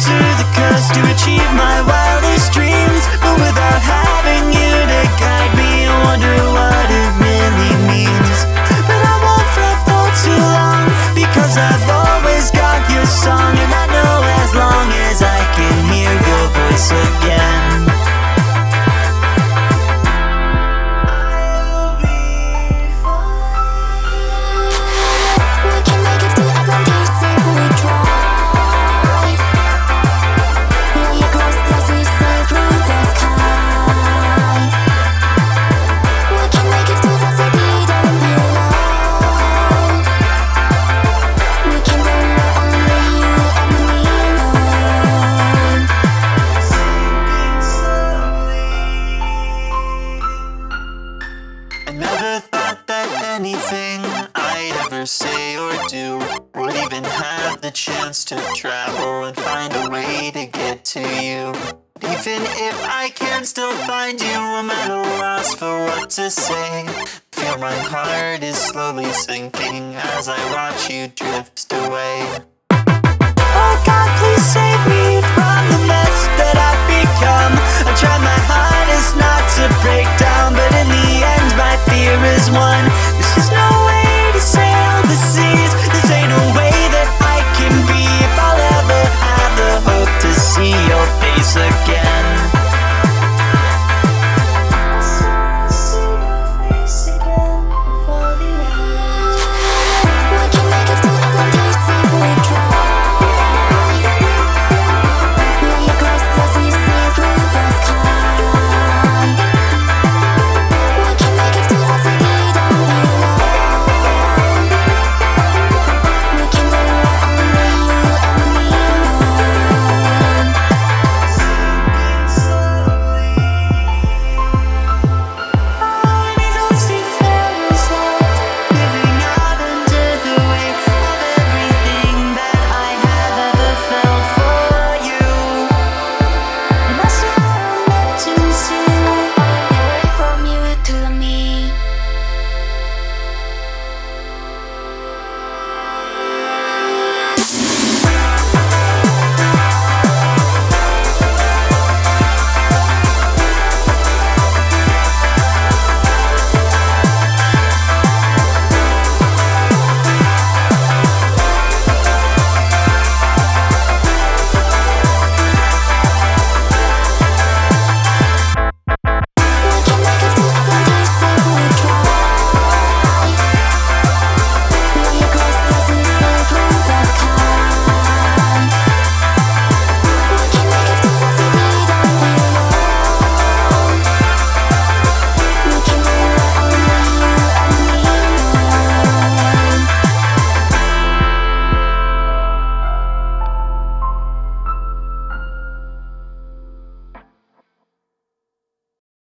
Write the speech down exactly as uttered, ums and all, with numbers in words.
to the coast to achieve my wildest dreams, but without having you to guide me, I wonder what it really means. But I won't fret for too long, because I've always got your song, and I know as long as I can hear your voice again, never thought that anything I'd ever say or do would even have the chance to travel and find a way to get to you. Even if I can still find you, I'm at a loss for what to say. Feel my heart is slowly sinking as I watch you drift away.